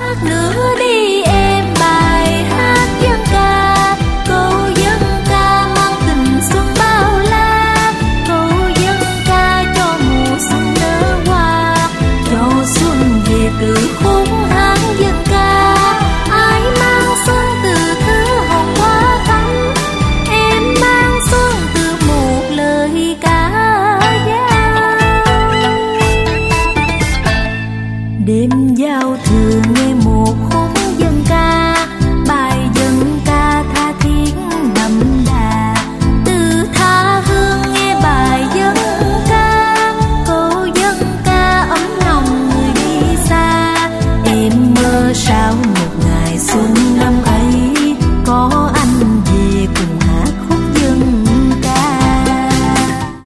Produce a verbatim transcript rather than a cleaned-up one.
hát nữa đi em bài hát dân ca, câu dân ca mang tình xuân bao la, câu dân ca cho mùa xuân nở hoa, cho xuân về từ khúc hát dân ca. Ai mang xuân từ thứ hồng hoa thắm, em mang xuân từ một lời ca dao. Đêm giao